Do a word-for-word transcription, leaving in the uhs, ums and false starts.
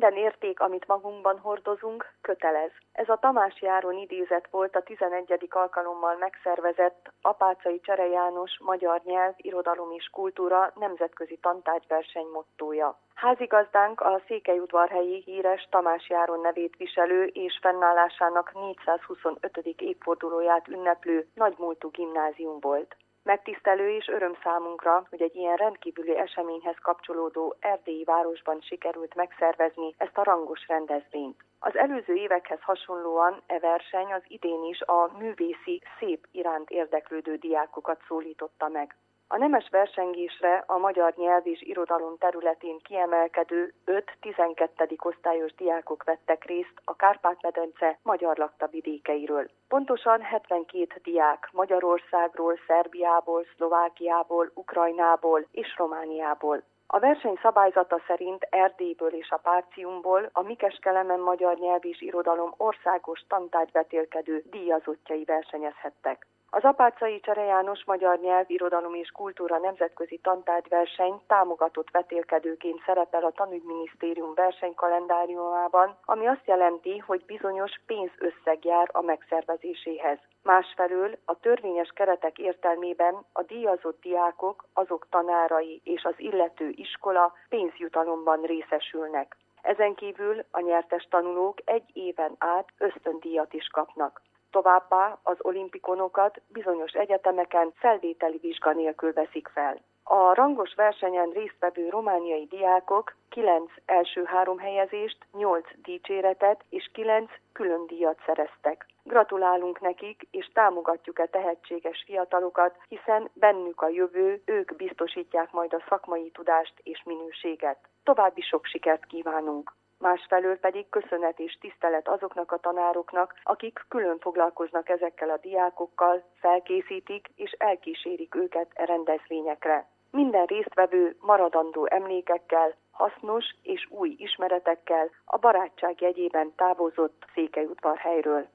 Minden érték, amit magunkban hordozunk, kötelez. Ez a Tamási Áron idézet volt a tizenegyedik alkalommal megszervezett Apáczai Csere János magyar nyelv, irodalom és kultúra nemzetközi tantárgyverseny mottója. Házigazdánk a székelyudvarhelyi híres Tamási Áron nevét viselő és fennállásának négyszázhuszonötödik évfordulóját ünneplő nagymúltú gimnázium volt. Megtisztelő és öröm számunkra, hogy egy ilyen rendkívüli eseményhez kapcsolódó erdélyi városban sikerült megszervezni ezt a rangos rendezvényt. Az előző évekhez hasonlóan e verseny az idén is a művészi szép iránt érdeklődő diákokat szólította meg. A nemes versengésre a magyar nyelv és irodalom területén kiemelkedő öt-tizenkettedik osztályos diákok vettek részt a Kárpát-medence magyar lakta vidékeiről. Pontosan hetvenkét diák Magyarországról, Szerbiából, Szlovákiából, Ukrajnából és Romániából. A verseny szabályzata szerint Erdélyből és a Párciumból a Mikeskelemen magyar nyelv és irodalom országos tantárgyvetélkedő díjazottjai versenyezhettek. Az Apáczai Csere János magyar nyelv, irodalom és kultúra nemzetközi tantárgyverseny támogatott vetélkedőként szerepel a Tanügyminisztérium versenykalendáriumában, ami azt jelenti, hogy bizonyos pénzösszeg jár a megszervezéséhez. Másfelől a törvényes keretek értelmében a díjazott diákok, azok tanárai és az illető iskola pénzjutalomban részesülnek. Ezen kívül a nyertes tanulók egy éven át ösztöndíjat is kapnak. Továbbá az olimpikonokat bizonyos egyetemeken felvételi vizsga nélkül veszik fel. A rangos versenyen résztvevő romániai diákok kilenc első három helyezést, nyolc dicséretet és kilenc külön díjat szereztek. Gratulálunk nekik, és támogatjuk e tehetséges fiatalokat, hiszen bennük a jövő, ők biztosítják majd a szakmai tudást és minőséget. További sok sikert kívánunk! Másfelől pedig köszönet és tisztelet azoknak a tanároknak, akik külön foglalkoznak ezekkel a diákokkal, felkészítik és elkísérik őket e rendezvényekre. Minden résztvevő maradandó emlékekkel, hasznos és új ismeretekkel a barátság jegyében távozott Székelyudvarhelyről.